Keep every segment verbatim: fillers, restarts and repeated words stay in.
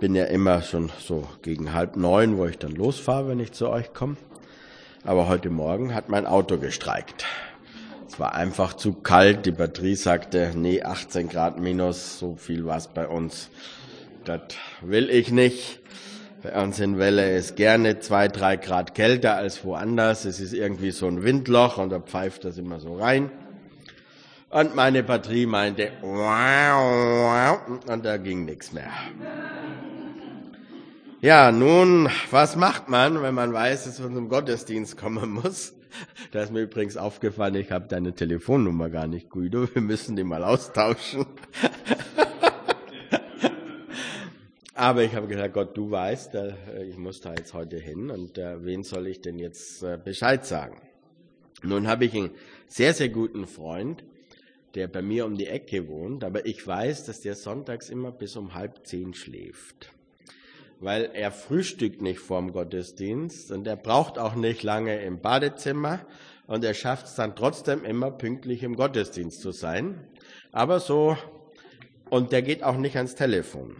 bin ja immer schon so gegen halb neun, wo ich dann losfahre, wenn ich zu euch komme. Aber heute Morgen hat mein Auto gestreikt. Es war einfach zu kalt. Die Batterie sagte, nee, achtzehn Grad minus, so viel war es bei uns. Das will ich nicht. Bei uns in Welle ist gerne zwei, drei Grad kälter als woanders. Es ist irgendwie so ein Windloch und da pfeift das immer so rein. Und meine Batterie meinte, und da ging nichts mehr. Ja, nun, was macht man, wenn man weiß, dass man zum Gottesdienst kommen muss? Da ist mir übrigens aufgefallen, ich habe deine Telefonnummer gar nicht, Guido. Wir müssen die mal austauschen. Aber ich habe gesagt, Gott, du weißt, ich muss da jetzt heute hin und wen soll ich denn jetzt Bescheid sagen? Nun habe ich einen sehr, sehr guten Freund, der bei mir um die Ecke wohnt, aber ich weiß, dass der sonntags immer bis um halb zehn schläft. Weil er frühstückt nicht vorm Gottesdienst und er braucht auch nicht lange im Badezimmer und er schafft es dann trotzdem immer pünktlich im Gottesdienst zu sein. Aber so, und der geht auch nicht ans Telefon.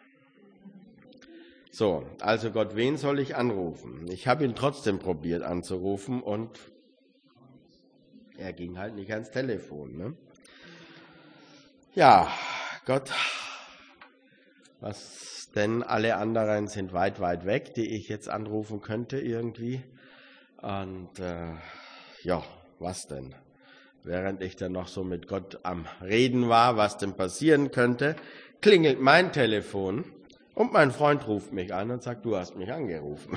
So, also Gott, wen soll ich anrufen? Ich habe ihn trotzdem probiert anzurufen und er ging halt nicht ans Telefon, ne? Ja, Gott, was denn? Alle anderen sind weit, weit weg, die ich jetzt anrufen könnte irgendwie. Und äh, ja, was denn? Während ich dann noch so mit Gott am Reden war, was denn passieren könnte, klingelt mein Telefon und mein Freund ruft mich an und sagt, du hast mich angerufen.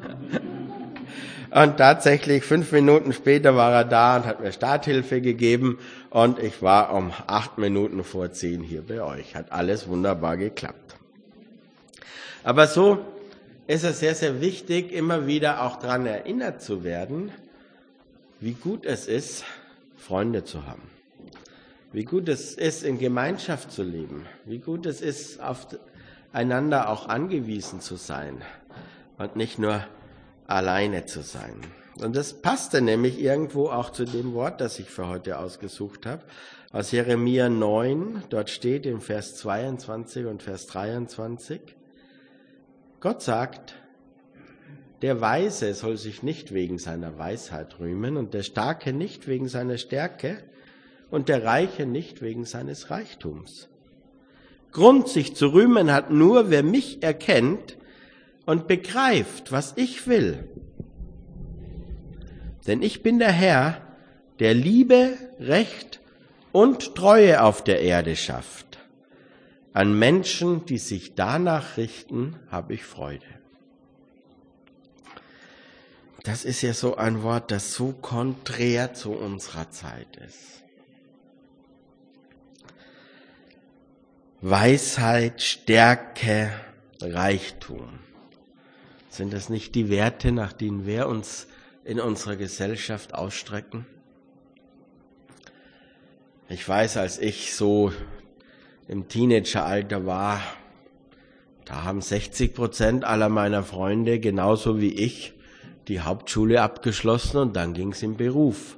Und tatsächlich, fünf Minuten später war er da und hat mir Starthilfe gegeben und ich war um acht Minuten vor zehn hier bei euch. Hat alles wunderbar geklappt. Aber so ist es sehr, sehr wichtig, immer wieder auch daran erinnert zu werden, wie gut es ist, Freunde zu haben. Wie gut es ist, in Gemeinschaft zu leben. Wie gut es ist, aufeinander auch angewiesen zu sein und nicht nur alleine zu sein. Und das passte nämlich irgendwo auch zu dem Wort, das ich für heute ausgesucht habe, aus Jeremia neun. Dort steht in Vers zweiundzwanzig und Vers dreiundzwanzig, Gott sagt, der Weise soll sich nicht wegen seiner Weisheit rühmen und der Starke nicht wegen seiner Stärke und der Reiche nicht wegen seines Reichtums. Grund, sich zu rühmen, hat nur, wer mich erkennt und begreift, was ich will. Denn ich bin der Herr, der Liebe, Recht und Treue auf der Erde schafft. An Menschen, die sich danach richten, habe ich Freude. Das ist ja so ein Wort, das so konträr zu unserer Zeit ist. Weisheit, Stärke, Reichtum. Sind das nicht die Werte, nach denen wir uns in unserer Gesellschaft ausstrecken? Ich weiß, als ich so im Teenageralter war, da haben sechzig Prozent aller meiner Freunde, genauso wie ich, die Hauptschule abgeschlossen und dann ging es im Beruf.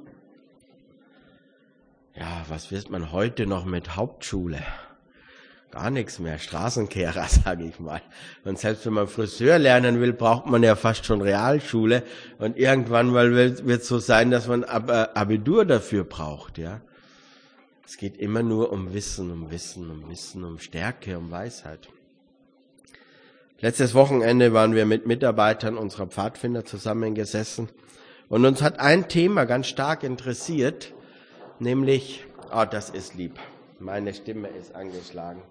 Ja, was wird man heute noch mit Hauptschule? Gar nichts mehr, Straßenkehrer, sage ich mal. Und selbst wenn man Friseur lernen will, braucht man ja fast schon Realschule. Und irgendwann mal wird es so sein, dass man Abitur dafür braucht, ja. Es geht immer nur um Wissen, um Wissen, um Wissen, um Stärke, um Weisheit. Letztes Wochenende waren wir mit Mitarbeitern unserer Pfadfinder zusammengesessen und uns hat ein Thema ganz stark interessiert, nämlich, oh, das ist lieb, meine Stimme ist angeschlagen.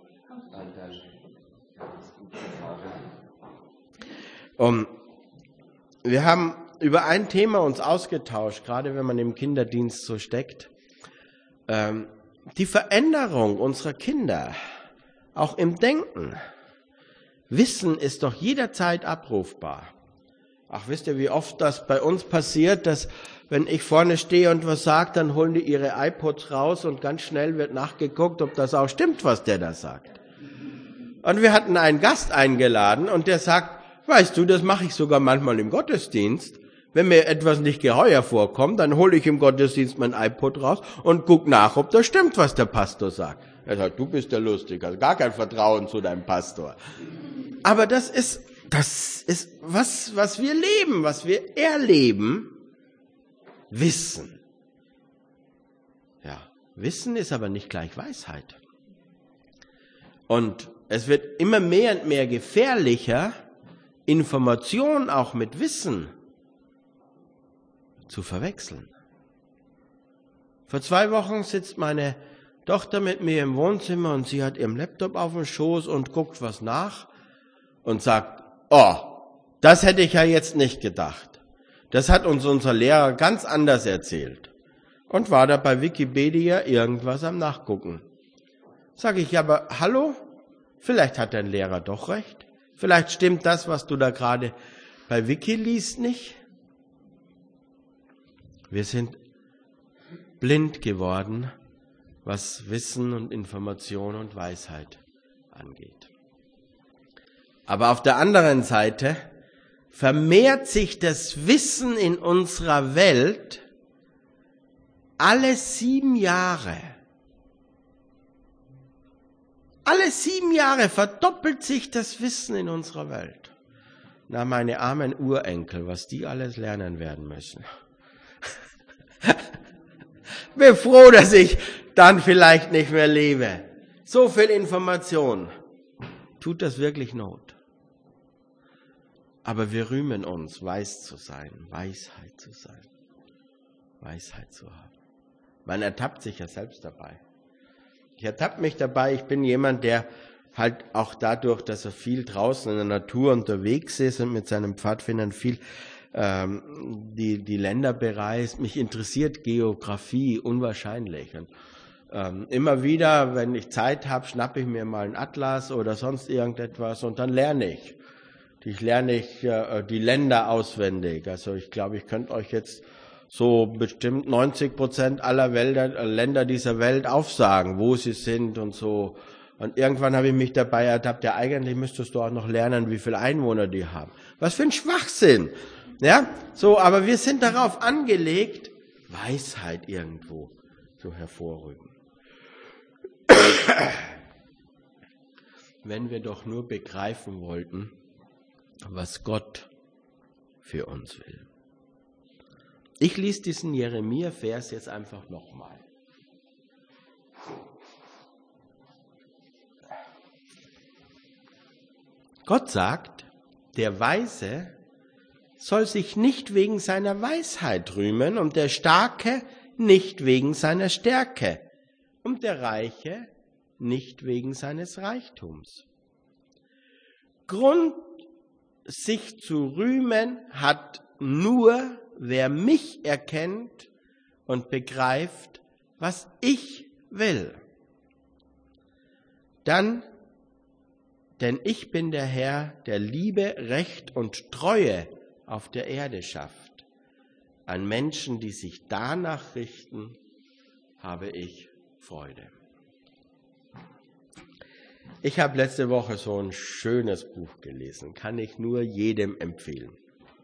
Um, wir haben über ein Thema uns ausgetauscht, gerade wenn man im Kinderdienst so steckt, ähm, die Veränderung unserer Kinder, auch im Denken. Wissen ist doch jederzeit abrufbar. Ach, wisst ihr, wie oft das bei uns passiert, dass wenn ich vorne stehe und was sage, dann holen die ihre iPods raus und ganz schnell wird nachgeguckt, ob das auch stimmt, was der da sagt. Und wir hatten einen Gast eingeladen und der sagt, weißt du, das mache ich sogar manchmal im Gottesdienst. Wenn mir etwas nicht geheuer vorkommt, dann hole ich im Gottesdienst mein iPod raus und gucke nach, ob das stimmt, was der Pastor sagt. Er sagt, du bist ja lustig, hast gar kein Vertrauen zu deinem Pastor. Aber das ist, das ist was, was wir leben, was wir erleben, Wissen. Ja, Wissen ist aber nicht gleich Weisheit. Und es wird immer mehr und mehr gefährlicher, Information auch mit Wissen zu verwechseln. Vor zwei Wochen sitzt meine Tochter mit mir im Wohnzimmer und sie hat ihren Laptop auf dem Schoß und guckt was nach und sagt, oh, das hätte ich ja jetzt nicht gedacht. Das hat uns unser Lehrer ganz anders erzählt. Und war da bei Wikipedia irgendwas am Nachgucken. Sag ich, ja, aber hallo? Vielleicht hat dein Lehrer doch recht. Vielleicht stimmt das, was du da gerade bei Wiki liest, nicht. Wir sind blind geworden, was Wissen und Information und Weisheit angeht. Aber auf der anderen Seite vermehrt sich das Wissen in unserer Welt alle sieben Jahre. Alle sieben Jahre verdoppelt sich das Wissen in unserer Welt. Na, meine armen Urenkel, was die alles lernen werden müssen. Bin froh, dass ich dann vielleicht nicht mehr lebe. So viel Information. Tut das wirklich Not? Aber wir rühmen uns, weis zu sein, Weisheit zu sein, Weisheit zu haben. Man ertappt sich ja selbst dabei. Ich ertappe mich dabei, ich bin jemand, der halt auch dadurch, dass er viel draußen in der Natur unterwegs ist und mit seinen Pfadfindern viel ähm, die, die Länder bereist. Mich interessiert Geografie unwahrscheinlich. Und, ähm, immer wieder, wenn ich Zeit habe, schnappe ich mir mal einen Atlas oder sonst irgendetwas und dann lerne ich. Ich lerne ich äh, die Länder auswendig. Also ich glaube, ich könnte euch jetzt so bestimmt neunzig Prozent aller Wälder, äh, Länder dieser Welt aufsagen, wo sie sind und so. Und irgendwann habe ich mich dabei ertappt, ja, eigentlich müsstest du auch noch lernen, wie viele Einwohner die haben. Was für ein Schwachsinn. Ja, so, aber wir sind darauf angelegt, Weisheit irgendwo zu hervorrücken. Wenn wir doch nur begreifen wollten, was Gott für uns will. Ich lese diesen Jeremia-Vers jetzt einfach nochmal. Gott sagt, der Weise soll sich nicht wegen seiner Weisheit rühmen und der Starke nicht wegen seiner Stärke und der Reiche nicht wegen seines Reichtums. Grund, sich zu rühmen, hat nur, wer mich erkennt und begreift, was ich will. Dann, denn ich bin der Herr, der Liebe, Recht und Treue auf der Erde schafft. An Menschen, die sich danach richten, habe ich Freude. Ich habe letzte Woche so ein schönes Buch gelesen, kann ich nur jedem empfehlen.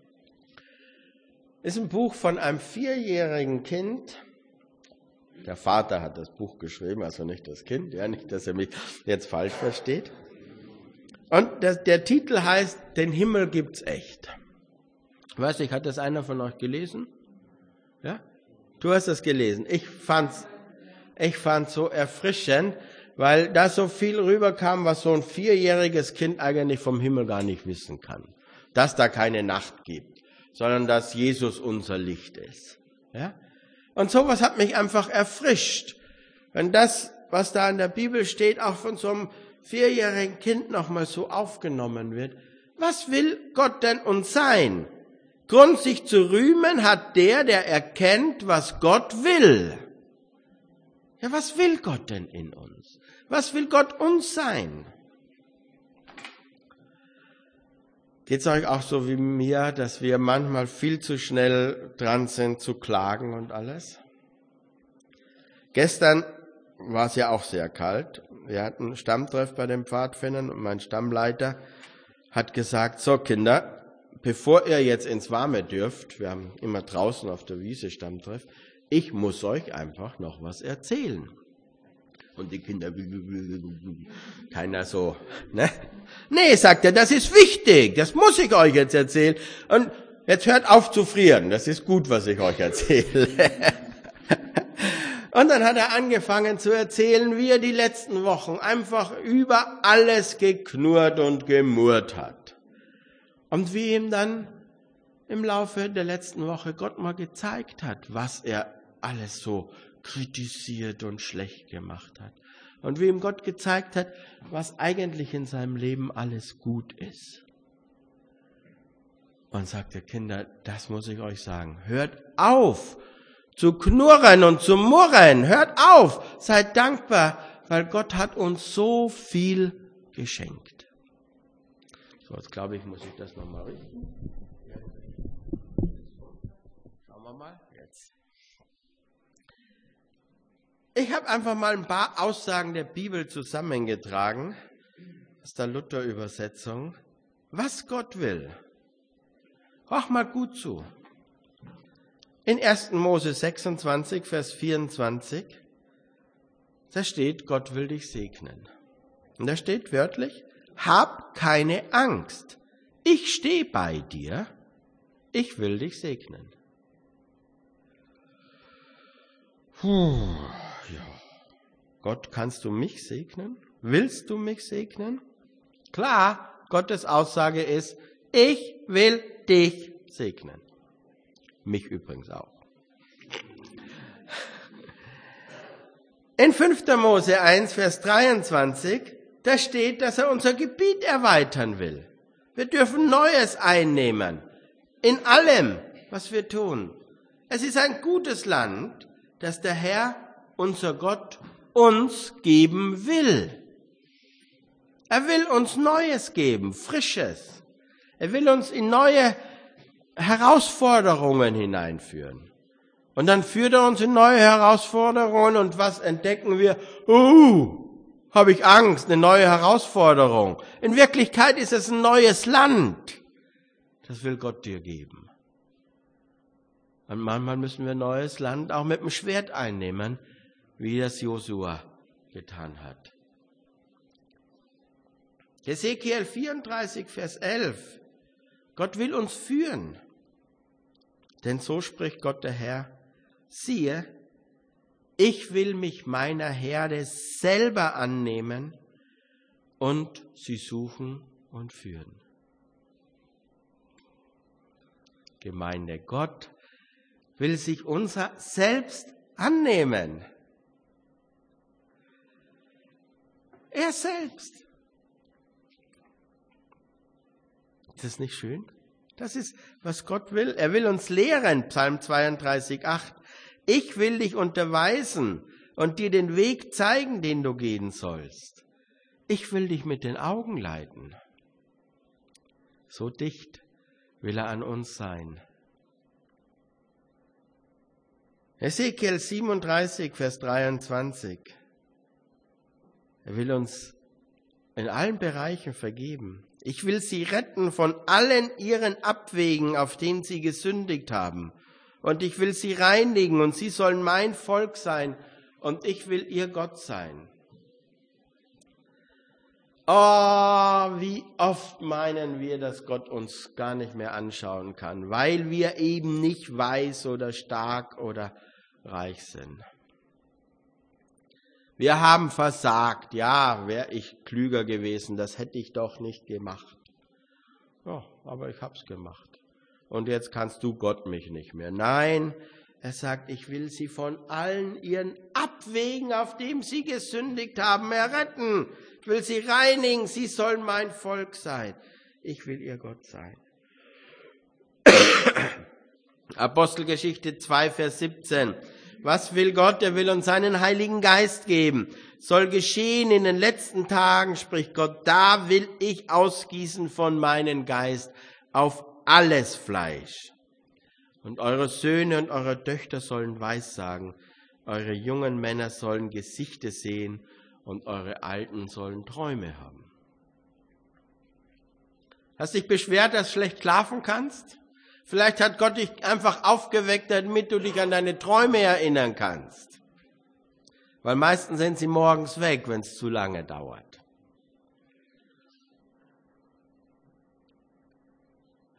Ist ein Buch von einem vierjährigen Kind. Der Vater hat das Buch geschrieben, also nicht das Kind, ja, nicht, dass er mich jetzt falsch versteht. Und das, der Titel heißt, den Himmel gibt's echt. Ich weiß nicht, hat das einer von euch gelesen? Ja? Du hast das gelesen. Ich fand's, ich fand's so erfrischend, weil da so viel rüberkam, was so ein vierjähriges Kind eigentlich vom Himmel gar nicht wissen kann. Dass da keine Nacht gibt, sondern dass Jesus unser Licht ist. Ja? Und sowas hat mich einfach erfrischt. Wenn das, was da in der Bibel steht, auch von so einem vierjährigen Kind nochmal so aufgenommen wird. Was will Gott denn uns sein? Grund, sich zu rühmen, hat der, der erkennt, was Gott will. Ja, was will Gott denn in uns? Was will Gott uns sein? Geht es euch auch so wie mir, dass wir manchmal viel zu schnell dran sind zu klagen und alles? Gestern war es ja auch sehr kalt. Wir hatten Stammtreff bei den Pfadfindern und mein Stammleiter hat gesagt, so Kinder, bevor ihr jetzt ins Warme dürft, wir haben immer draußen auf der Wiese Stammtreff, ich muss euch einfach noch was erzählen. Und die Kinder, keiner so, ne? Nee, sagt er, das ist wichtig, das muss ich euch jetzt erzählen. Und jetzt hört auf zu frieren, das ist gut, was ich euch erzähle. Und dann hat er angefangen zu erzählen, wie er die letzten Wochen einfach über alles geknurrt und gemurrt hat. Und wie ihm dann im Laufe der letzten Woche Gott mal gezeigt hat, was er alles so kritisiert und schlecht gemacht hat. Und wie ihm Gott gezeigt hat, was eigentlich in seinem Leben alles gut ist. Und sagte, Kinder, das muss ich euch sagen, hört auf zu knurren und zu murren, hört auf, seid dankbar, weil Gott hat uns so viel geschenkt. So, jetzt glaube ich, muss ich das nochmal richten. Schauen wir mal, jetzt. Ich habe einfach mal ein paar Aussagen der Bibel zusammengetragen, aus der Luther-Übersetzung, was Gott will. Hör mal gut zu. In ersten Mose sechsundzwanzig, Vers vierundzwanzig, da steht, Gott will dich segnen. Und da steht wörtlich, hab keine Angst, ich stehe bei dir, ich will dich segnen. Puh, ja. Gott, kannst du mich segnen? Willst du mich segnen? Klar, Gottes Aussage ist, ich will dich segnen. Mich übrigens auch. In fünfter Mose eins, Vers dreiundzwanzig, da steht, dass er unser Gebiet erweitern will. Wir dürfen Neues einnehmen. In allem, was wir tun. Es ist ein gutes Land, das der Herr, unser Gott, uns geben will. Er will uns Neues geben, Frisches. Er will uns in neue Herausforderungen hineinführen. Und dann führt er uns in neue Herausforderungen und was entdecken wir? Uh, habe ich Angst, eine neue Herausforderung. In Wirklichkeit ist es ein neues Land. Das will Gott dir geben. Und manchmal müssen wir neues Land auch mit dem Schwert einnehmen, wie das Josua getan hat. Hesekiel vierunddreißig, Vers elf. Gott will uns führen. Denn so spricht Gott der Herr, siehe, ich will mich meiner Herde selber annehmen und sie suchen und führen. Gemeinde, Gott will sich unser selbst annehmen. Er selbst. Ist das nicht schön? Das ist, was Gott will. Er will uns lehren, Psalm zweiunddreißig, acht. Ich will dich unterweisen und dir den Weg zeigen, den du gehen sollst. Ich will dich mit den Augen leiten. So dicht will er an uns sein. Hesekiel siebenunddreißig, Vers dreiundzwanzig. Er will uns in allen Bereichen vergeben. Ich will sie retten von allen ihren Abwegen, auf denen sie gesündigt haben. Und ich will sie reinigen und sie sollen mein Volk sein und ich will ihr Gott sein. Oh, wie oft meinen wir, dass Gott uns gar nicht mehr anschauen kann, weil wir eben nicht weiß oder stark oder reich sind. Wir haben versagt. Ja, wäre ich klüger gewesen, das hätte ich doch nicht gemacht. Ja, aber ich hab's gemacht. Und jetzt kannst du Gott mich nicht mehr. Nein, er sagt, ich will sie von allen ihren Abwegen, auf dem sie gesündigt haben, erretten. Ich will sie reinigen, sie sollen mein Volk sein. Ich will ihr Gott sein. Apostelgeschichte zwei, Vers siebzehn. Was will Gott? Er will uns seinen Heiligen Geist geben. Soll geschehen in den letzten Tagen, spricht Gott, da will ich ausgießen von meinem Geist auf alles Fleisch. Und eure Söhne und eure Töchter sollen Weissagen, eure jungen Männer sollen Gesichter sehen und eure Alten sollen Träume haben. Hast dich beschwert, dass du schlecht schlafen kannst? Vielleicht hat Gott dich einfach aufgeweckt, damit du dich an deine Träume erinnern kannst. Weil meistens sind sie morgens weg, wenn es zu lange dauert.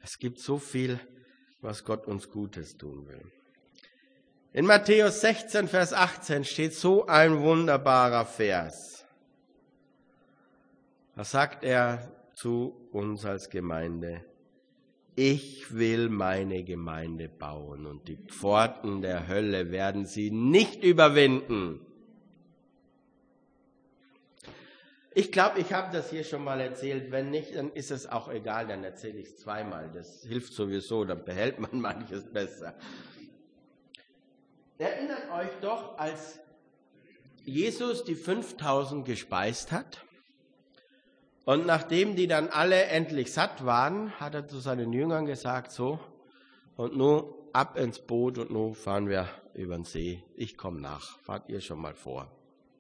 Es gibt so viel, was Gott uns Gutes tun will. In Matthäus sechzehn, Vers achtzehn steht so ein wunderbarer Vers. Da sagt er zu uns als Gemeinde: Ich will meine Gemeinde bauen und die Pforten der Hölle werden sie nicht überwinden. Ich glaube, ich habe das hier schon mal erzählt. Wenn nicht, dann ist es auch egal, dann erzähle ich es zweimal. Das hilft sowieso, dann behält man manches besser. Erinnert euch doch, als Jesus die fünftausend gespeist hat und nachdem die dann alle endlich satt waren, hat er zu seinen Jüngern gesagt, so, und nun ab ins Boot und nun fahren wir über den See. Ich komme nach, fahrt ihr schon mal vor.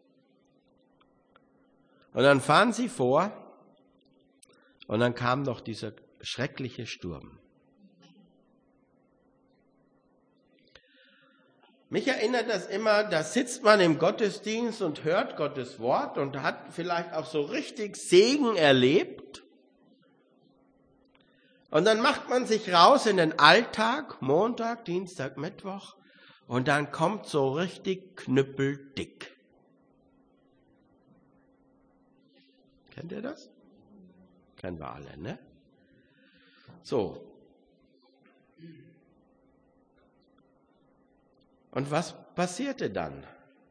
Und dann fahren sie vor und dann kam noch dieser schreckliche Sturm. Mich erinnert das immer, da sitzt man im Gottesdienst und hört Gottes Wort und hat vielleicht auch so richtig Segen erlebt. Und dann macht man sich raus in den Alltag, Montag, Dienstag, Mittwoch, und dann kommt so richtig knüppeldick. Kennt ihr das? Kennen wir alle, ne? So. Und was passierte dann?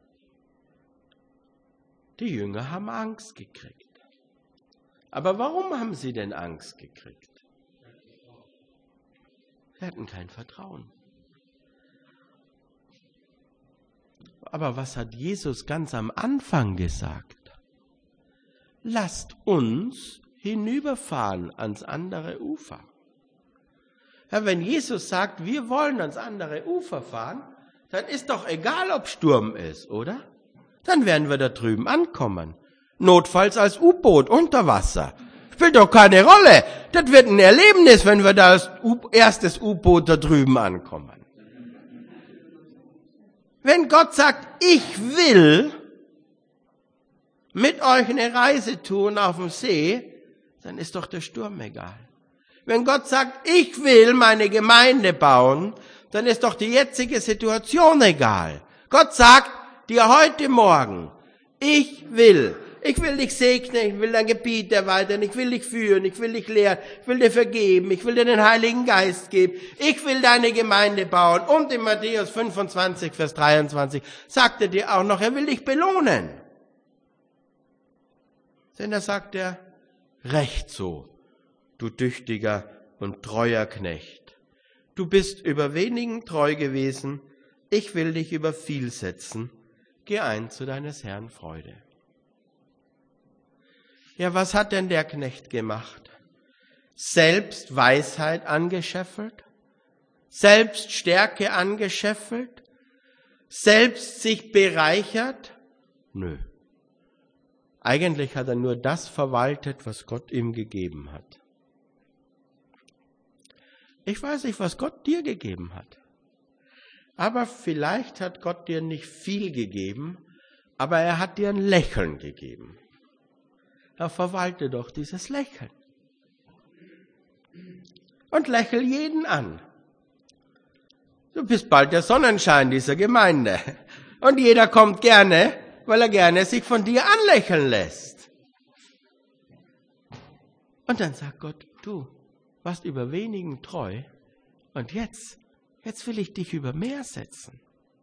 Die Jünger haben Angst gekriegt. Aber warum haben sie denn Angst gekriegt? Sie hatten kein Vertrauen. Aber was hat Jesus ganz am Anfang gesagt? Lasst uns hinüberfahren ans andere Ufer. Ja, wenn Jesus sagt, wir wollen ans andere Ufer fahren, dann ist doch egal, ob Sturm ist, oder? Dann werden wir da drüben ankommen. Notfalls als U-Boot unter Wasser. Spielt doch keine Rolle. Das wird ein Erlebnis, wenn wir da als U- erstes U-Boot da drüben ankommen. Wenn Gott sagt, ich will mit euch eine Reise tun auf dem See, dann ist doch der Sturm egal. Wenn Gott sagt, ich will meine Gemeinde bauen, dann ist doch die jetzige Situation egal. Gott sagt dir heute Morgen, ich will, ich will dich segnen, ich will dein Gebiet erweitern, ich will dich führen, ich will dich lehren, ich will dir vergeben, ich will dir den Heiligen Geist geben, ich will deine Gemeinde bauen. Und in Matthäus fünfundzwanzig, Vers dreiundzwanzig sagt er dir auch noch, er will dich belohnen. Denn da sagt er, recht so, du tüchtiger und treuer Knecht. Du bist über wenigen treu gewesen, ich will dich über viel setzen. Geh ein zu deines Herrn Freude. Ja, was hat denn der Knecht gemacht? Selbst Weisheit angescheffelt? Selbst Stärke angescheffelt? Selbst sich bereichert? Nö. Eigentlich hat er nur das verwaltet, was Gott ihm gegeben hat. Ich weiß nicht, was Gott dir gegeben hat. Aber vielleicht hat Gott dir nicht viel gegeben, aber er hat dir ein Lächeln gegeben. Da verwalte doch dieses Lächeln. Und lächel jeden an. Du bist bald der Sonnenschein dieser Gemeinde. Und jeder kommt gerne, weil er gerne sich von dir anlächeln lässt. Und dann sagt Gott, du warst über wenigen treu und jetzt, jetzt will ich dich über mehr setzen.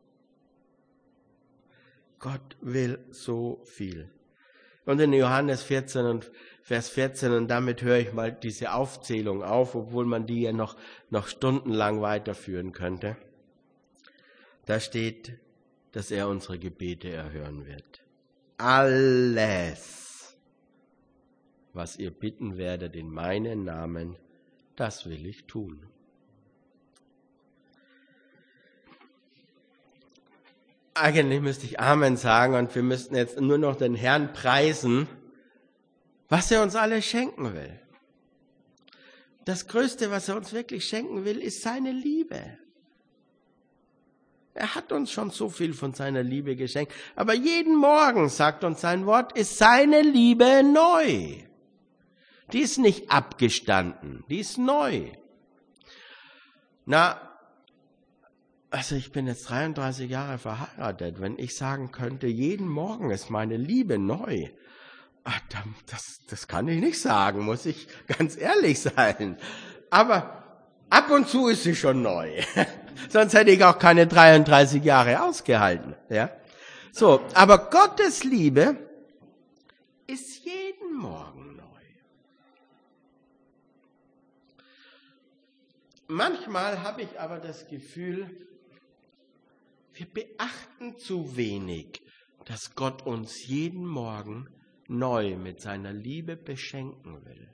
Gott will so viel. Und in Johannes vierzehn und Vers vierzehn, und damit höre ich mal diese Aufzählung auf, obwohl man die ja noch, noch stundenlang weiterführen könnte. Da steht, dass er unsere Gebete erhören wird. Alles, was ihr bitten werdet in meinen Namen, das will ich tun. Eigentlich müsste ich Amen sagen und wir müssten jetzt nur noch den Herrn preisen, was er uns alles schenken will. Das Größte, was er uns wirklich schenken will, ist seine Liebe. Er hat uns schon so viel von seiner Liebe geschenkt, aber jeden Morgen, sagt uns sein Wort, ist seine Liebe neu. Die ist nicht abgestanden, die ist neu. Na, also ich bin jetzt dreiunddreißig Jahre verheiratet. Wenn ich sagen könnte, jeden Morgen ist meine Liebe neu, ach, das, das kann ich nicht sagen, muss ich ganz ehrlich sein. Aber ab und zu ist sie schon neu. Sonst hätte ich auch keine dreiunddreißig Jahre ausgehalten. Ja? So, aber Gottes Liebe ist jeden Morgen neu. Manchmal habe ich aber das Gefühl, wir beachten zu wenig, dass Gott uns jeden Morgen neu mit seiner Liebe beschenken will.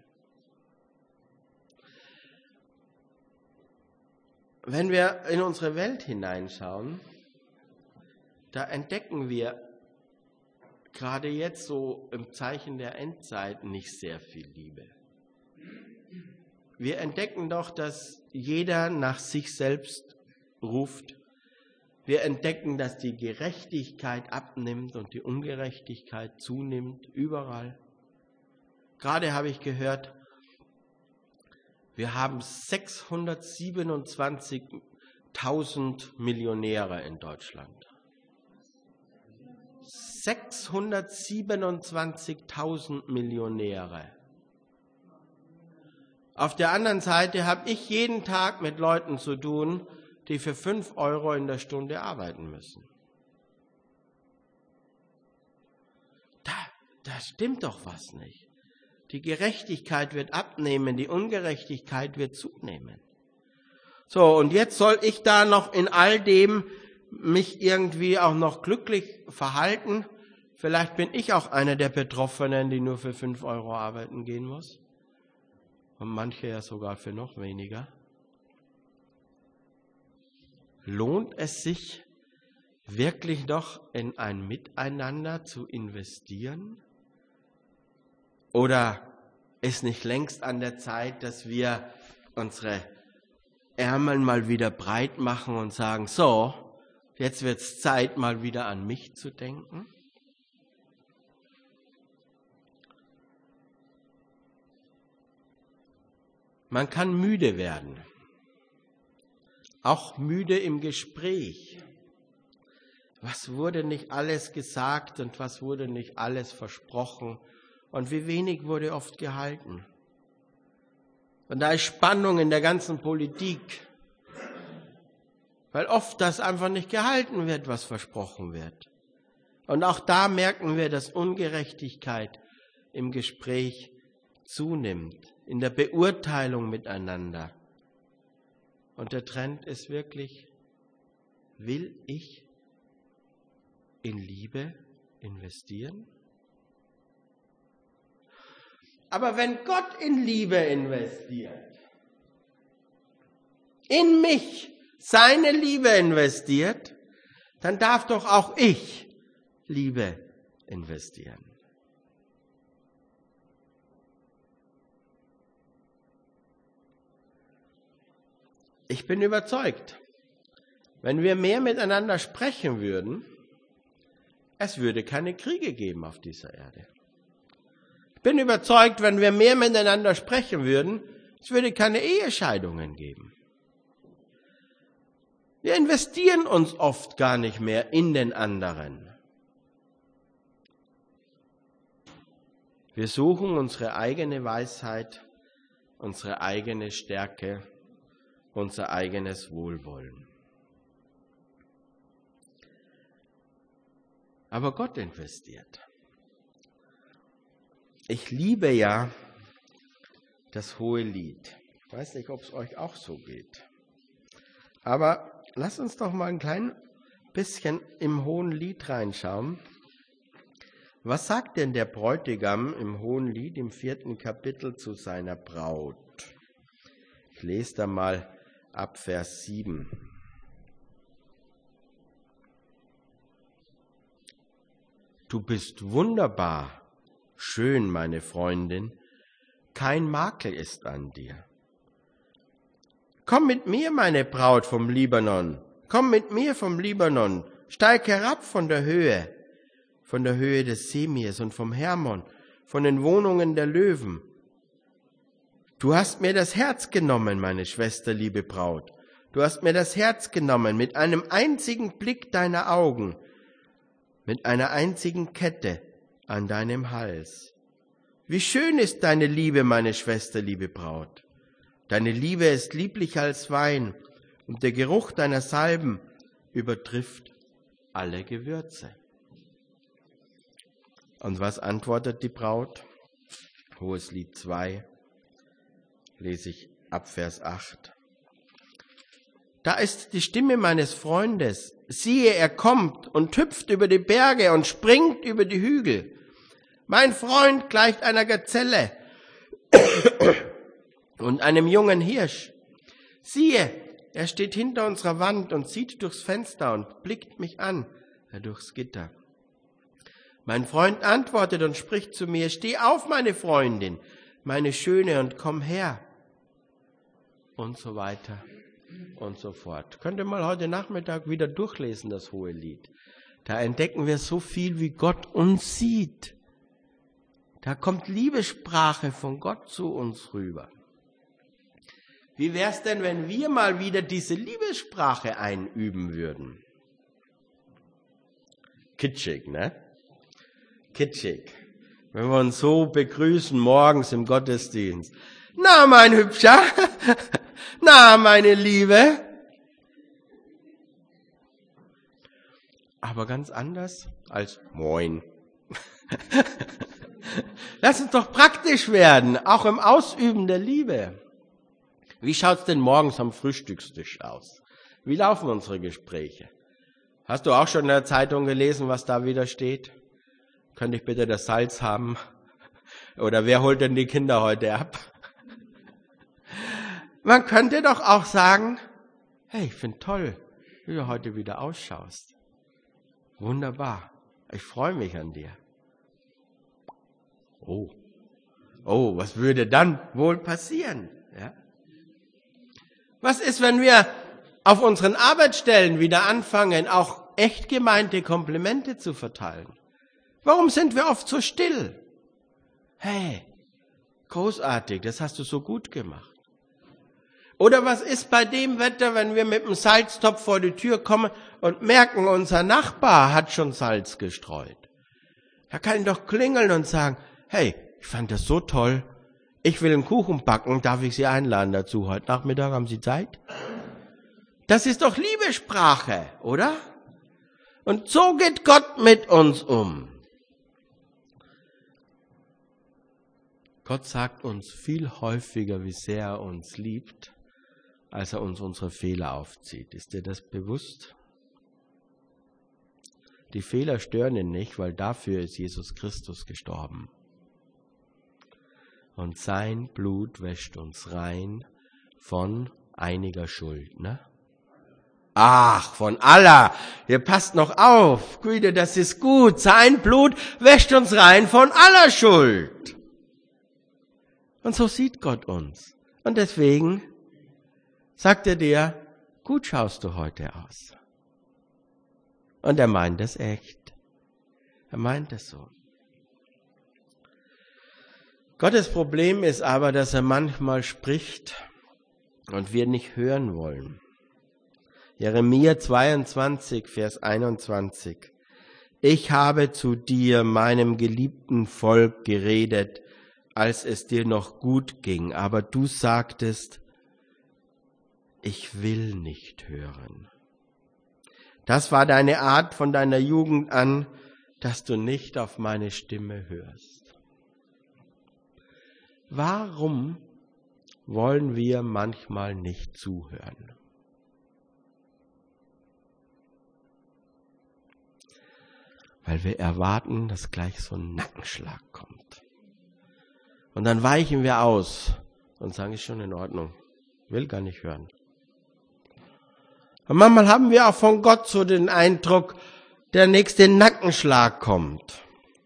Wenn wir in unsere Welt hineinschauen, da entdecken wir gerade jetzt so im Zeichen der Endzeit nicht sehr viel Liebe. Wir entdecken doch, dass jeder nach sich selbst ruft. Wir entdecken, dass die Gerechtigkeit abnimmt und die Ungerechtigkeit zunimmt, überall. Gerade habe ich gehört, wir haben sechshundertsiebenundzwanzigtausend Millionäre in Deutschland. sechshundertsiebenundzwanzigtausend Millionäre. Auf der anderen Seite habe ich jeden Tag mit Leuten zu tun, die für fünf Euro in der Stunde arbeiten müssen. Da, da stimmt doch was nicht. Die Gerechtigkeit wird abnehmen, die Ungerechtigkeit wird zunehmen. So, und jetzt soll ich da noch in all dem mich irgendwie auch noch glücklich verhalten. Vielleicht bin ich auch einer der Betroffenen, die nur für fünf Euro arbeiten gehen muss. Und manche ja sogar für noch weniger. Lohnt es sich wirklich noch in ein Miteinander zu investieren? Oder ist nicht längst an der Zeit, dass wir unsere Ärmel mal wieder breit machen und sagen, so, jetzt wird es Zeit, mal wieder an mich zu denken? Man kann müde werden. Auch müde im Gespräch. Was wurde nicht alles gesagt und was wurde nicht alles versprochen und wie wenig wurde oft gehalten. Und da ist Spannung in der ganzen Politik, weil oft das einfach nicht gehalten wird, was versprochen wird. Und auch da merken wir, dass Ungerechtigkeit im Gespräch zunimmt, in der Beurteilung miteinander. Und der Trend ist wirklich, will ich in Liebe investieren? Aber wenn Gott in Liebe investiert, in mich seine Liebe investiert, dann darf doch auch ich Liebe investieren. Ich bin überzeugt, wenn wir mehr miteinander sprechen würden, es würde keine Kriege geben auf dieser Erde. Ich bin überzeugt, wenn wir mehr miteinander sprechen würden, es würde keine Ehescheidungen geben. Wir investieren uns oft gar nicht mehr in den anderen. Wir suchen unsere eigene Weisheit, unsere eigene Stärke, unser eigenes Wohlwollen. Aber Gott investiert. Ich liebe ja das hohe Lied. Ich weiß nicht, ob es euch auch so geht. Aber lasst uns doch mal ein klein bisschen im hohen Lied reinschauen. Was sagt denn der Bräutigam im hohen Lied im vierten Kapitel zu seiner Braut? Ich lese da mal ab Vers sieben. Du bist wunderbar, schön, meine Freundin, kein Makel ist an dir. Komm mit mir, meine Braut vom Libanon, komm mit mir vom Libanon, steig herab von der Höhe, von der Höhe des Semirs und vom Hermon, von den Wohnungen der Löwen. Du hast mir das Herz genommen, meine Schwester, liebe Braut. Du hast mir das Herz genommen mit einem einzigen Blick deiner Augen, mit einer einzigen Kette an deinem Hals. Wie schön ist deine Liebe, meine Schwester, liebe Braut. Deine Liebe ist lieblicher als Wein und der Geruch deiner Salben übertrifft alle Gewürze. Und was antwortet die Braut? Hoheslied zwei, lese ich ab Vers acht. Da ist die Stimme meines Freundes. Siehe, er kommt und hüpft über die Berge und springt über die Hügel. Mein Freund gleicht einer Gazelle und einem jungen Hirsch. Siehe, er steht hinter unserer Wand und sieht durchs Fenster und blickt mich an, ja, durchs Gitter. Mein Freund antwortet und spricht zu mir, steh auf, meine Freundin, meine Schöne, und komm her. Und so weiter und so fort. Könnt ihr mal heute Nachmittag wieder durchlesen, das Hohelied. Da entdecken wir so viel, wie Gott uns sieht. Da kommt Liebessprache von Gott zu uns rüber. Wie wär's denn, wenn wir mal wieder diese Liebessprache einüben würden? Kitschig, ne? Kitschig. Wenn wir uns so begrüßen morgens im Gottesdienst. Na, mein Hübscher. Na, meine Liebe. Aber ganz anders als Moin. Lass uns doch praktisch werden, auch im Ausüben der Liebe. Wie schaut's denn morgens am Frühstückstisch aus? Wie laufen unsere Gespräche? Hast du auch schon in der Zeitung gelesen, was da wieder steht? Könnte ich bitte das Salz haben? Oder wer holt denn die Kinder heute ab? Man könnte doch auch sagen, hey, ich finde toll, wie du heute wieder ausschaust. Wunderbar, ich freue mich an dir. Oh, oh, was würde dann wohl passieren? Ja? Was ist, wenn wir auf unseren Arbeitsstellen wieder anfangen, auch echt gemeinte Komplimente zu verteilen? Warum sind wir oft so still? Hey, großartig, das hast du so gut gemacht. Oder was ist bei dem Wetter, wenn wir mit dem Salztopf vor die Tür kommen und merken, unser Nachbar hat schon Salz gestreut? Da kann ich doch klingeln und sagen, hey, ich fand das so toll, ich will einen Kuchen backen, darf ich Sie einladen dazu? Heute Nachmittag, haben Sie Zeit? Das ist doch Liebessprache, oder? Und so geht Gott mit uns um. Gott sagt uns viel häufiger, wie sehr er uns liebt, als er uns unsere Fehler aufzieht. Ist dir das bewusst? Die Fehler stören ihn nicht, weil dafür ist Jesus Christus gestorben. Und sein Blut wäscht uns rein von einiger Schuld, ne? Ach, von aller. Ihr passt noch auf. Güte, das ist gut. Sein Blut wäscht uns rein von aller Schuld. Und so sieht Gott uns. Und deswegen sagt er dir, gut schaust du heute aus. Und er meint es echt. Er meint es so. Gottes Problem ist aber, dass er manchmal spricht und wir nicht hören wollen. Jeremia zweiundzwanzig, Vers einundzwanzig. Ich habe zu dir, meinem geliebten Volk, geredet, als es dir noch gut ging, aber du sagtest, ich will nicht hören. Das war deine Art von deiner Jugend an, dass du nicht auf meine Stimme hörst. Warum wollen wir manchmal nicht zuhören? Weil wir erwarten, dass gleich so ein Nackenschlag kommt. Und dann weichen wir aus und sagen, ist schon in Ordnung, will gar nicht hören. Und manchmal haben wir auch von Gott so den Eindruck, der nächste Nackenschlag kommt.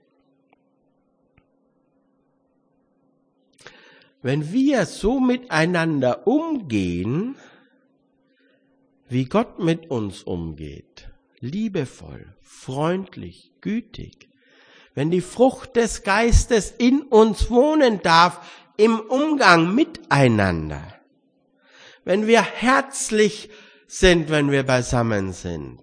Wenn wir so miteinander umgehen, wie Gott mit uns umgeht, liebevoll, freundlich, gütig, wenn die Frucht des Geistes in uns wohnen darf im Umgang miteinander, wenn wir herzlich sind, wenn wir beisammen sind,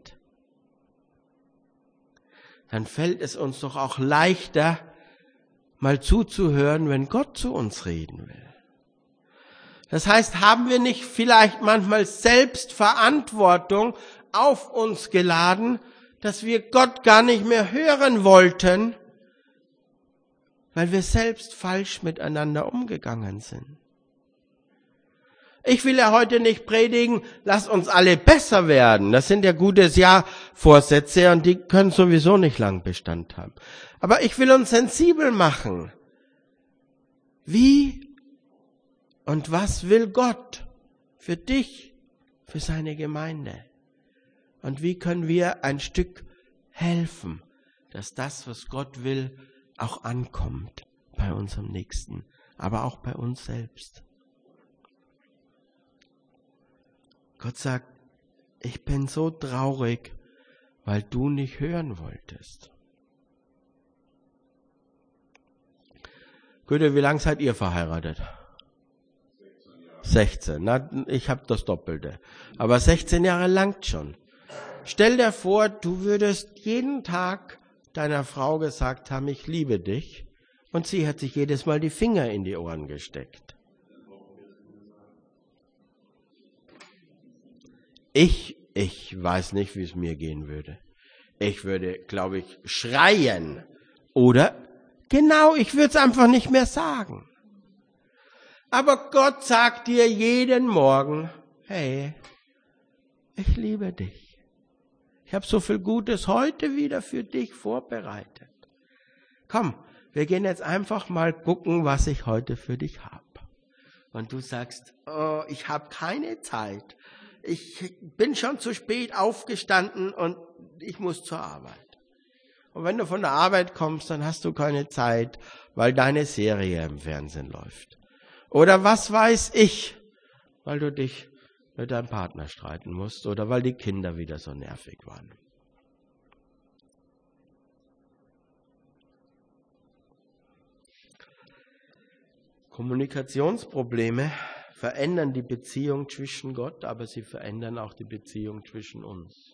dann fällt es uns doch auch leichter, mal zuzuhören, wenn Gott zu uns reden will. Das heißt, haben wir nicht vielleicht manchmal selbst Verantwortung auf uns geladen, dass wir Gott gar nicht mehr hören wollten, weil wir selbst falsch miteinander umgegangen sind. Ich will ja heute nicht predigen, lass uns alle besser werden. Das sind ja gutes Jahr-Vorsätze und die können sowieso nicht lang Bestand haben. Aber ich will uns sensibel machen. Wie und was will Gott für dich, für seine Gemeinde? Und wie können wir ein Stück helfen, dass das, was Gott will, auch ankommt bei unserem Nächsten, aber auch bei uns selbst? Gott sagt, ich bin so traurig, weil du nicht hören wolltest. Güte, wie lange seid ihr verheiratet? sechzehn. Na, ich habe das Doppelte. Aber sechzehn Jahre langt schon. Stell dir vor, du würdest jeden Tag deiner Frau gesagt haben, ich liebe dich, und sie hat sich jedes Mal die Finger in die Ohren gesteckt. Ich, ich weiß nicht, wie es mir gehen würde. Ich würde, glaube ich, schreien. Oder, genau, ich würde es einfach nicht mehr sagen. Aber Gott sagt dir jeden Morgen, hey, ich liebe dich. Ich habe so viel Gutes heute wieder für dich vorbereitet. Komm, wir gehen jetzt einfach mal gucken, was ich heute für dich habe. Und du sagst, oh, ich habe keine Zeit. Ich bin schon zu spät aufgestanden und ich muss zur Arbeit. Und wenn du von der Arbeit kommst, dann hast du keine Zeit, weil deine Serie im Fernsehen läuft. Oder was weiß ich, weil du dich mit deinem Partner streiten musst oder weil die Kinder wieder so nervig waren. Kommunikationsprobleme verändern die Beziehung zwischen Gott, aber sie verändern auch die Beziehung zwischen uns.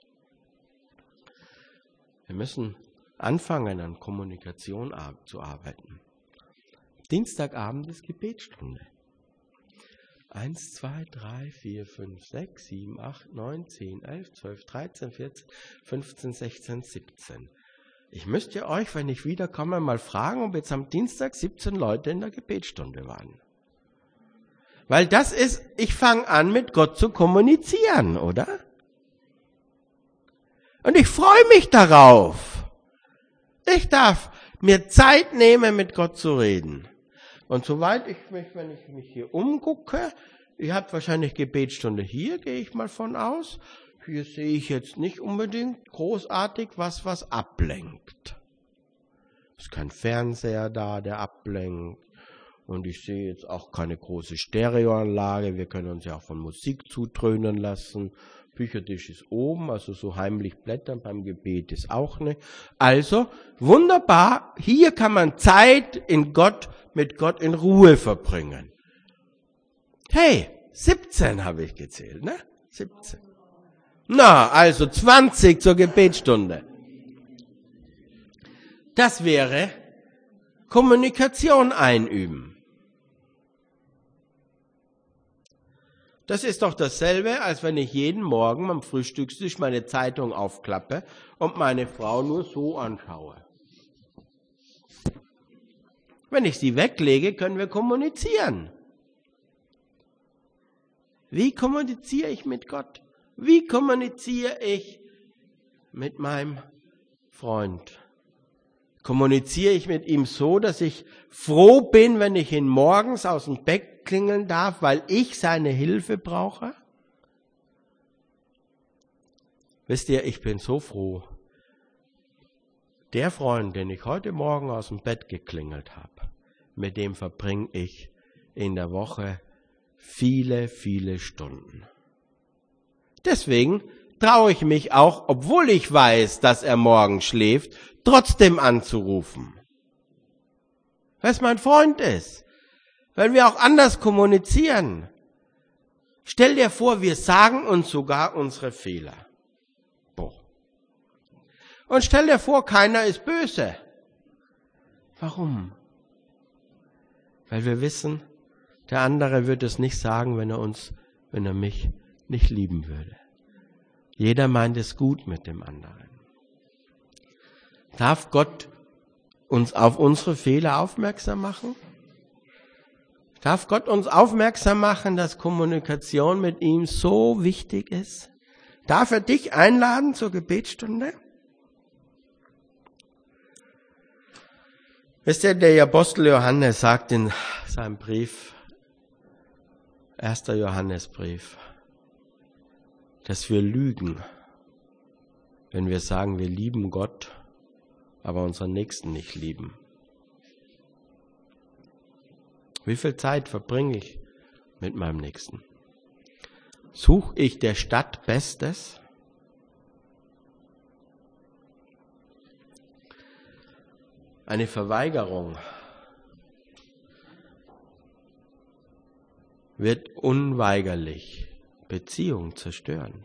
Wir müssen anfangen, an Kommunikation zu arbeiten. Dienstagabend ist Gebetsstunde. Eins, zwei, drei, vier, fünf, sechs, sieben, acht, neun, zehn, elf, zwölf, dreizehn, vierzehn, fünfzehn, sechzehn, siebzehn. Ich müsste euch, wenn ich wiederkomme, mal fragen, ob jetzt am Dienstag siebzehn Leute in der Gebetsstunde waren. Weil das ist, ich fange an, mit Gott zu kommunizieren, oder? Und ich freue mich darauf. Ich darf mir Zeit nehmen, mit Gott zu reden. Und soweit ich mich, wenn ich mich hier umgucke, ihr habt wahrscheinlich Gebetsstunde hier, gehe ich mal von aus. Hier sehe ich jetzt nicht unbedingt großartig was, was ablenkt. Es ist kein Fernseher da, der ablenkt. Und ich sehe jetzt auch keine große Stereoanlage. Wir können uns ja auch von Musik zutrönen lassen. Büchertisch ist oben, also so heimlich blättern beim Gebet ist auch nicht. Also, wunderbar, hier kann man Zeit in Gott, mit Gott in Ruhe verbringen. Hey, siebzehn habe ich gezählt, ne? siebzehn. Na, also zwanzig zur Gebetsstunde. Das wäre Kommunikation einüben. Das ist doch dasselbe, als wenn ich jeden Morgen am Frühstückstisch meine Zeitung aufklappe und meine Frau nur so anschaue. Wenn ich sie weglege, können wir kommunizieren. Wie kommuniziere ich mit Gott? Wie kommuniziere ich mit meinem Freund? Kommuniziere ich mit ihm so, dass ich froh bin, wenn ich ihn morgens aus dem Bett klingeln darf, weil ich seine Hilfe brauche? Wisst ihr, ich bin so froh. Der Freund, den ich heute Morgen aus dem Bett geklingelt habe, mit dem verbringe ich in der Woche viele, viele Stunden. Deswegen traue ich mich auch, obwohl ich weiß, dass er morgen schläft, trotzdem anzurufen. Weil es mein Freund ist. Weil wir auch anders kommunizieren. Stell dir vor, wir sagen uns sogar unsere Fehler. Boah. Und stell dir vor, keiner ist böse. Warum? Weil wir wissen, der andere würde es nicht sagen, wenn er uns, wenn er mich nicht lieben würde. Jeder meint es gut mit dem anderen. Darf Gott uns auf unsere Fehler aufmerksam machen? Darf Gott uns aufmerksam machen, dass Kommunikation mit ihm so wichtig ist? Darf er dich einladen zur Gebetsstunde? Wisst ihr, der Apostel Johannes sagt in seinem Brief, erster Johannesbrief, dass wir lügen, wenn wir sagen, wir lieben Gott, aber unseren Nächsten nicht lieben. Wie viel Zeit verbringe ich mit meinem Nächsten? Suche ich der Stadt Bestes? Eine Verweigerung wird unweigerlich Beziehungen zerstören.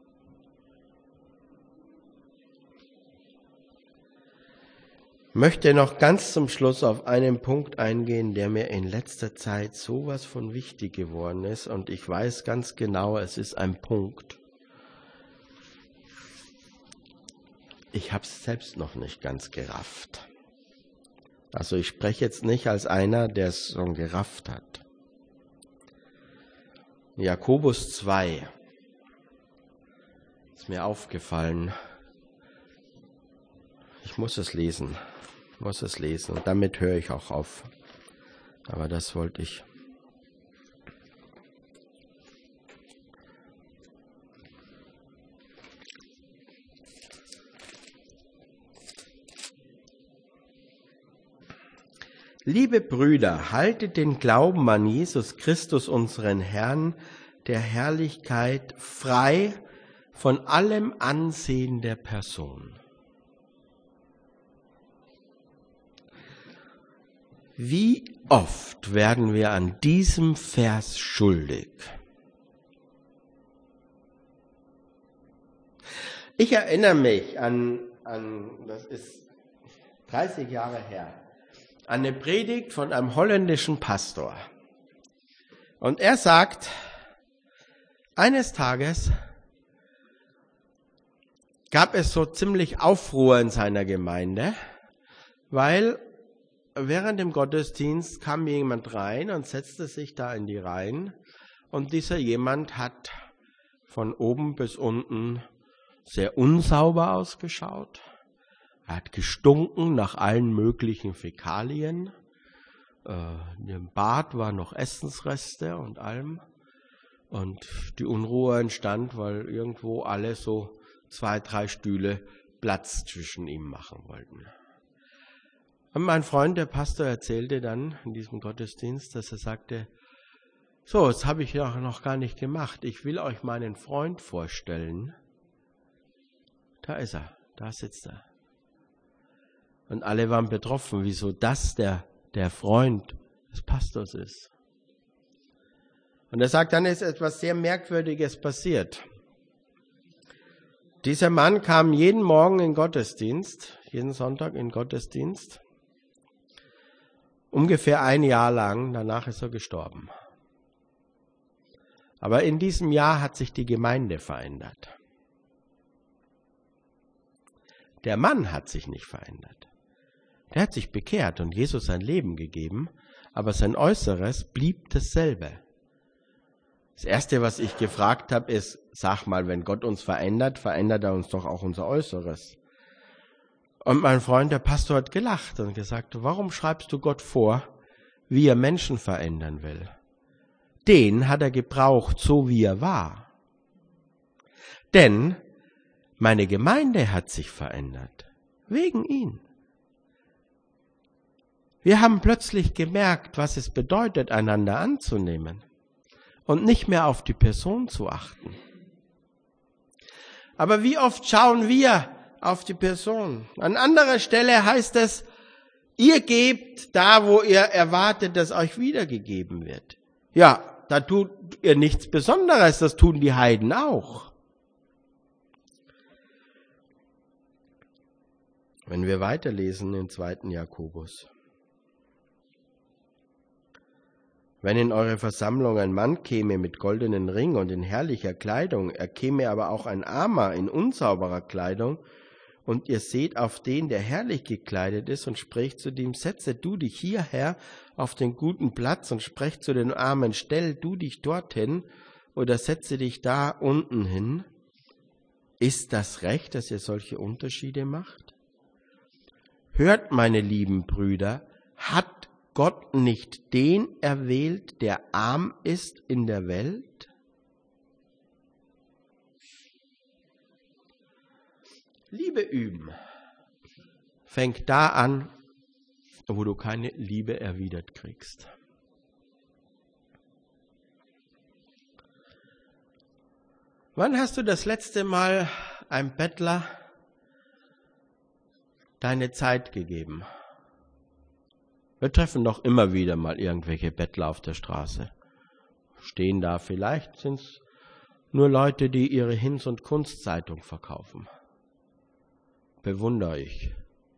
Ich möchte noch ganz zum Schluss auf einen Punkt eingehen, der mir in letzter Zeit sowas von wichtig geworden ist. Und ich weiß ganz genau, es ist ein Punkt. Ich habe es selbst noch nicht ganz gerafft. Also ich spreche jetzt nicht als einer, der es schon gerafft hat. Jakobus zwei ist mir aufgefallen. Ich muss es lesen. Ich muss es lesen. Und damit höre ich auch auf. Aber das wollte ich. Liebe Brüder, haltet den Glauben an Jesus Christus, unseren Herrn, der Herrlichkeit, frei von allem Ansehen der Person. Wie oft werden wir an diesem Vers schuldig? Ich erinnere mich an, an, das ist dreißig Jahre her, an eine Predigt von einem holländischen Pastor. Und er sagt, eines Tages gab es so ziemlich Aufruhr in seiner Gemeinde, weil während dem Gottesdienst kam jemand rein und setzte sich da in die Reihen. Und dieser jemand hat von oben bis unten sehr unsauber ausgeschaut. Er hat gestunken nach allen möglichen Fäkalien. Äh, im Bad waren noch Essensreste und allem. Und die Unruhe entstand, weil irgendwo alle so zwei, drei Stühle Platz zwischen ihm machen wollten. Und mein Freund, der Pastor, erzählte dann in diesem Gottesdienst, dass er sagte, so, das habe ich ja noch gar nicht gemacht. Ich will euch meinen Freund vorstellen. Da ist er, da sitzt er. Und alle waren betroffen, wieso das der, der Freund des Pastors ist. Und er sagt, dann ist etwas sehr Merkwürdiges passiert. Dieser Mann kam jeden Morgen in Gottesdienst, jeden Sonntag in Gottesdienst. Ungefähr ein Jahr lang, danach ist er gestorben. Aber in diesem Jahr hat sich die Gemeinde verändert. Der Mann hat sich nicht verändert. Der hat sich bekehrt und Jesus sein Leben gegeben, aber sein Äußeres blieb dasselbe. Das Erste, was ich gefragt habe, ist, sag mal, wenn Gott uns verändert, verändert er uns doch auch unser Äußeres. Und mein Freund, der Pastor, hat gelacht und gesagt, warum schreibst du Gott vor, wie er Menschen verändern will? Den hat er gebraucht, so wie er war. Denn meine Gemeinde hat sich verändert, wegen ihm. Wir haben plötzlich gemerkt, was es bedeutet, einander anzunehmen und nicht mehr auf die Person zu achten. Aber wie oft schauen wir auf die Person? An anderer Stelle heißt es, ihr gebt da, wo ihr erwartet, dass euch wiedergegeben wird. Ja, da tut ihr nichts Besonderes, das tun die Heiden auch. Wenn wir weiterlesen im zweiten Jakobus. Wenn in eure Versammlung ein Mann käme mit goldenen Ring und in herrlicher Kleidung, er käme aber auch ein Armer in unsauberer Kleidung, und ihr seht auf den, der herrlich gekleidet ist, und sprecht zu dem, setze du dich hierher auf den guten Platz, und sprecht zu den Armen, stell du dich dorthin oder setze dich da unten hin. Ist das recht, dass ihr solche Unterschiede macht? Hört, meine lieben Brüder, hat Gott nicht den erwählt, der arm ist in der Welt? Liebe üben fängt da an, wo du keine Liebe erwidert kriegst. Wann hast du das letzte Mal einem Bettler deine Zeit gegeben? Wir treffen doch immer wieder mal irgendwelche Bettler auf der Straße. Stehen da, vielleicht sind es nur Leute, die ihre Hinz- und Kunstzeitung verkaufen. Bewundere ich.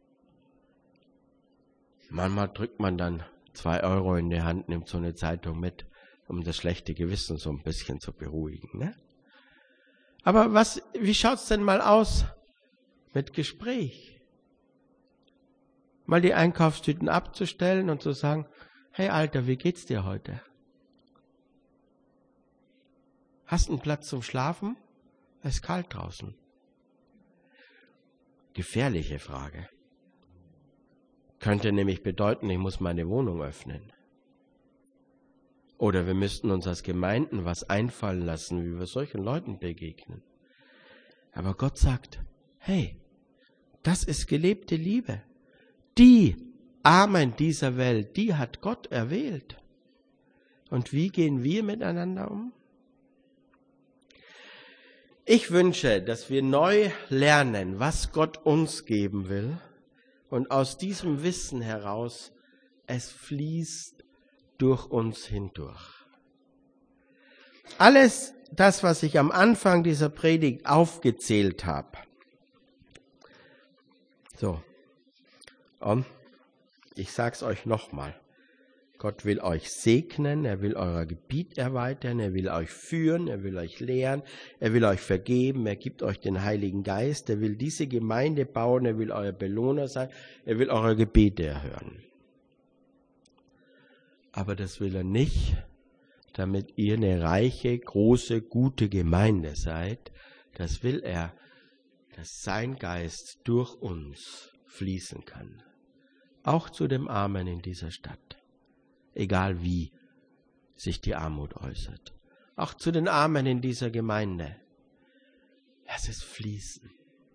Manchmal drückt man dann zwei Euro in die Hand, nimmt so eine Zeitung mit, um das schlechte Gewissen so ein bisschen zu beruhigen. Ne? Aber was, wie schaut's denn mal aus mit Gespräch? Mal die Einkaufstüten abzustellen und zu sagen, hey Alter, wie geht's dir heute? Hast einen Platz zum Schlafen? Es ist kalt draußen. Gefährliche Frage. Könnte nämlich bedeuten, ich muss meine Wohnung öffnen. Oder wir müssten uns als Gemeinden was einfallen lassen, wie wir solchen Leuten begegnen. Aber Gott sagt, hey, das ist gelebte Liebe. Die Armen dieser Welt, die hat Gott erwählt. Und wie gehen wir miteinander um? Ich wünsche, dass wir neu lernen, was Gott uns geben will. Und aus diesem Wissen heraus, es fließt durch uns hindurch. Alles das, was ich am Anfang dieser Predigt aufgezählt habe. So, und ich sage es euch nochmal. Gott will euch segnen, er will euer Gebiet erweitern, er will euch führen, er will euch lehren, er will euch vergeben, er gibt euch den Heiligen Geist, er will diese Gemeinde bauen, er will euer Belohner sein, er will eure Gebete erhören. Aber das will er nicht, damit ihr eine reiche, große, gute Gemeinde seid. Das will er, dass sein Geist durch uns fließen kann. Auch zu dem Armen in dieser Stadt. Egal wie sich die Armut äußert. Auch zu den Armen in dieser Gemeinde. Lass es fließen.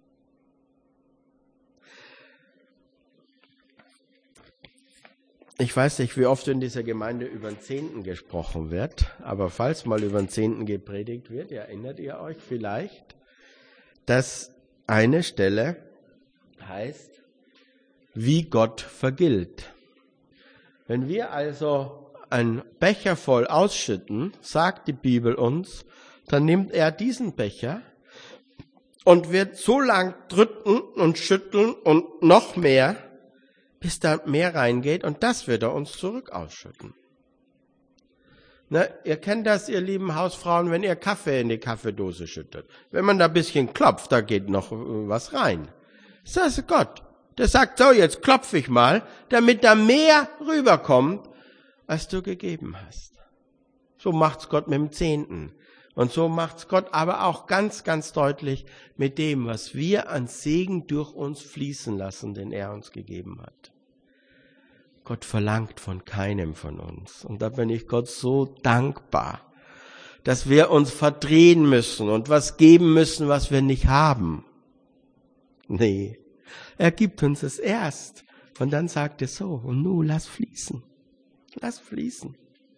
Ich weiß nicht, wie oft in dieser Gemeinde über den Zehnten gesprochen wird, aber falls mal über den Zehnten gepredigt wird, erinnert ihr euch vielleicht, dass eine Stelle heißt, wie Gott vergilt. Wenn wir also einen Becher voll ausschütten, sagt die Bibel uns, dann nimmt er diesen Becher und wird so lang drücken und schütteln und noch mehr, bis da mehr reingeht, und das wird er uns zurück ausschütten. Ne, ihr kennt das, ihr lieben Hausfrauen, wenn ihr Kaffee in die Kaffeedose schüttet. Wenn man da ein bisschen klopft, da geht noch was rein. Das ist Gott. Der sagt, so, jetzt klopfe ich mal, damit da mehr rüberkommt, als du gegeben hast. So macht's Gott mit dem Zehnten. Und so macht's Gott aber auch ganz, ganz deutlich mit dem, was wir an Segen durch uns fließen lassen, den er uns gegeben hat. Gott verlangt von keinem von uns. Und da bin ich Gott so dankbar, dass wir uns verdrehen müssen und was geben müssen, was wir nicht haben. Nee. Er gibt uns es erst. Und dann sagt er so, und nun lass fließen. Lass fließen.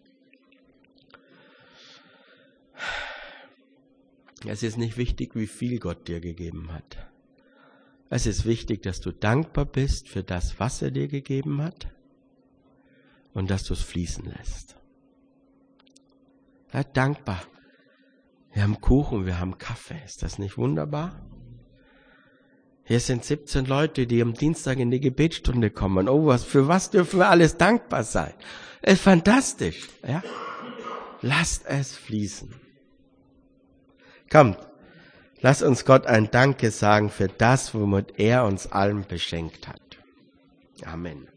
Es ist nicht wichtig, wie viel Gott dir gegeben hat. Es ist wichtig, dass du dankbar bist für das, was er dir gegeben hat und dass du es fließen lässt. Seid dankbar. Wir haben Kuchen, wir haben Kaffee. Ist das nicht wunderbar? Hier sind siebzehn Leute, die am Dienstag in die Gebetsstunde kommen. Oh, was, für was dürfen wir alles dankbar sein? Ist fantastisch, ja? Lasst es fließen. Kommt, lasst uns Gott ein Danke sagen für das, womit er uns allen beschenkt hat. Amen.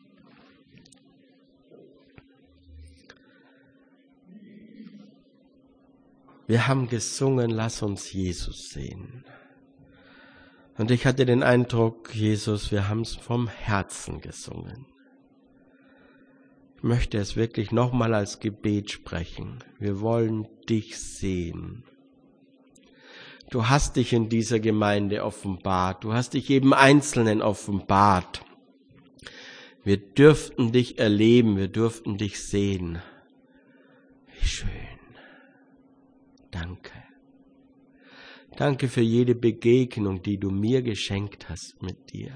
Wir haben gesungen, lass uns Jesus sehen. Und ich hatte den Eindruck, Jesus, wir haben es vom Herzen gesungen. Ich möchte es wirklich nochmal als Gebet sprechen. Wir wollen dich sehen. Du hast dich in dieser Gemeinde offenbart. Du hast dich jedem Einzelnen offenbart. Wir dürften dich erleben, wir dürften dich sehen. Wie schön. Danke. Danke für jede Begegnung, die du mir geschenkt hast mit dir.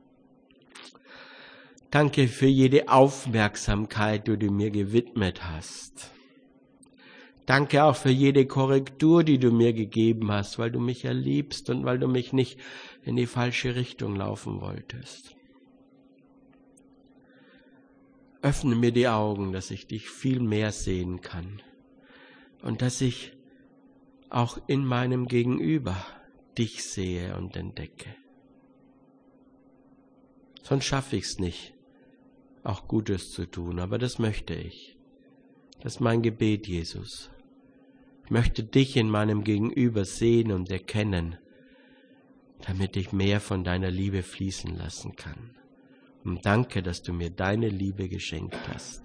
Danke für jede Aufmerksamkeit, die du mir gewidmet hast. Danke auch für jede Korrektur, die du mir gegeben hast, weil du mich erliebst und weil du mich nicht in die falsche Richtung laufen wolltest. Öffne mir die Augen, dass ich dich viel mehr sehen kann und dass ich auch in meinem Gegenüber dich sehe und entdecke. Sonst schaffe ich es nicht, auch Gutes zu tun, aber das möchte ich. Das ist mein Gebet, Jesus. Ich möchte dich in meinem Gegenüber sehen und erkennen, damit ich mehr von deiner Liebe fließen lassen kann. Und danke, dass du mir deine Liebe geschenkt hast.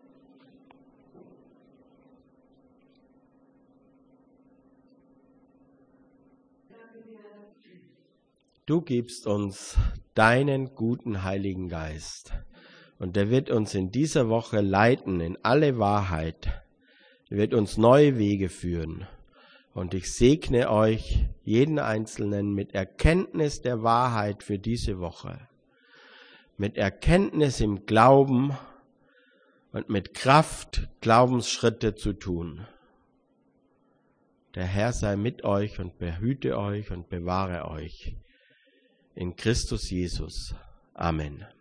Du gibst uns deinen guten Heiligen Geist und der wird uns in dieser Woche leiten in alle Wahrheit. Er wird uns neue Wege führen und ich segne euch, jeden Einzelnen, mit Erkenntnis der Wahrheit für diese Woche, mit Erkenntnis im Glauben und mit Kraft, Glaubensschritte zu tun. Der Herr sei mit euch und behüte euch und bewahre euch. In Christus Jesus. Amen.